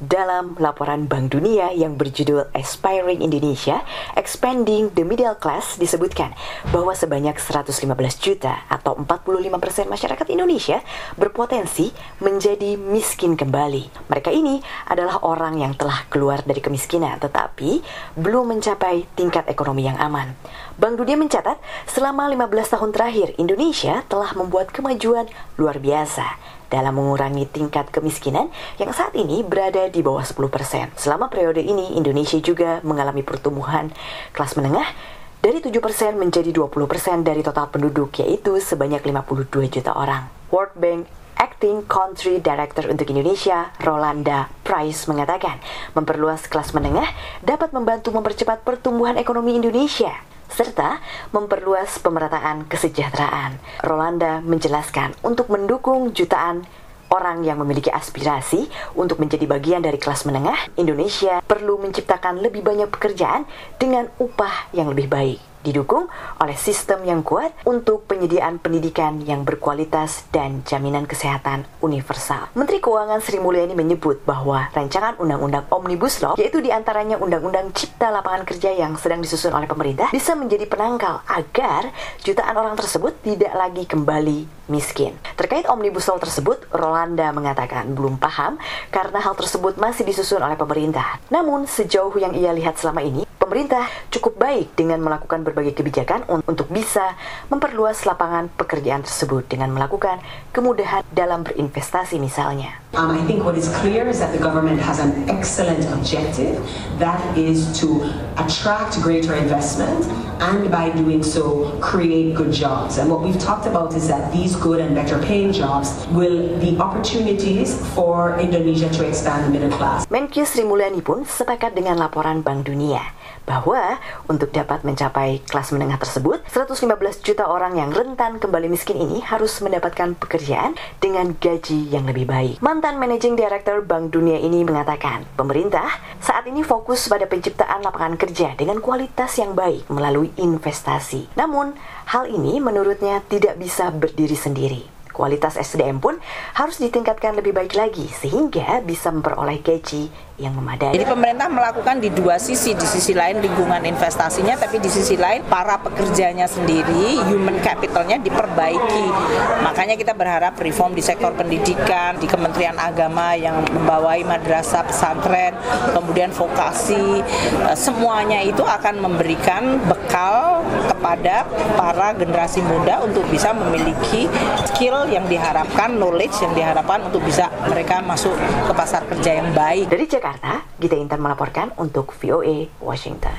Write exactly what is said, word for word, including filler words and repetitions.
Dalam laporan Bank Dunia yang berjudul Aspiring Indonesia, Expanding the Middle Class disebutkan bahwa sebanyak seratus lima belas juta atau empat puluh lima persen masyarakat Indonesia berpotensi menjadi miskin kembali. Mereka ini adalah orang yang telah keluar dari kemiskinan tetapi belum mencapai tingkat ekonomi yang aman. Bank Dunia mencatat selama lima belas tahun terakhir Indonesia telah membuat kemajuan luar biasa dalam mengurangi tingkat kemiskinan yang saat ini berada di bawah sepuluh persen. Selama periode ini, Indonesia juga mengalami pertumbuhan kelas menengah dari tujuh persen menjadi dua puluh persen dari total penduduk, yaitu sebanyak lima puluh dua juta orang. World Bank Acting Country Director untuk Indonesia, Rolanda Price, mengatakan memperluas kelas menengah dapat membantu mempercepat pertumbuhan ekonomi Indonesia serta memperluas pemerataan kesejahteraan. Rolanda menjelaskan untuk mendukung jutaan orang yang memiliki aspirasi untuk menjadi bagian dari kelas menengah, Indonesia perlu menciptakan lebih banyak pekerjaan dengan upah yang lebih baik, didukung oleh sistem yang kuat untuk penyediaan pendidikan yang berkualitas dan jaminan kesehatan universal. Menteri Keuangan Sri Mulyani menyebut bahwa rancangan Undang-Undang Omnibus Law, yaitu diantaranya Undang-Undang Cipta Lapangan Kerja yang sedang disusun oleh pemerintah, bisa menjadi penangkal agar jutaan orang tersebut tidak lagi kembali miskin. Terkait Omnibus Law tersebut, Rolanda mengatakan belum paham karena hal tersebut masih disusun oleh pemerintah. Namun sejauh yang ia lihat selama ini, pemerintah cukup baik dengan melakukan berbagai kebijakan untuk bisa memperluas lapangan pekerjaan tersebut dengan melakukan kemudahan dalam berinvestasi misalnya. Um, I think what is clear is that the government has an excellent objective, that is to attract greater investment and by doing so create good jobs. And what we've talked about is that these good and better paying jobs will be opportunities for Indonesia to expand the middle class. Menkyu Sri Mulyani pun sepakat dengan laporan Bank Dunia bahwa untuk dapat mencapai kelas menengah tersebut, seratus lima belas juta orang yang rentan kembali miskin ini harus mendapatkan pekerjaan dengan gaji yang lebih baik. Mantan Managing Director Bank Dunia ini mengatakan, pemerintah saat ini fokus pada penciptaan lapangan kerja dengan kualitas yang baik melalui investasi. Namun, hal ini menurutnya tidak bisa berdiri sendiri. Kualitas S D M pun harus ditingkatkan lebih baik lagi sehingga bisa memperoleh gaji yang memadai. Jadi pemerintah melakukan di dua sisi, di sisi lain lingkungan investasinya, tapi di sisi lain para pekerjanya sendiri, human capitalnya diperbaiki. Makanya kita berharap reform di sektor pendidikan, di Kementerian Agama yang membawai madrasah, pesantren, kemudian vokasi, semuanya itu akan memberikan bekal kepada para generasi muda untuk bisa memiliki skill yang diharapkan, knowledge yang diharapkan untuk bisa mereka masuk ke pasar kerja yang baik. Dari Jakarta, Gita Intan melaporkan untuk V O A Washington.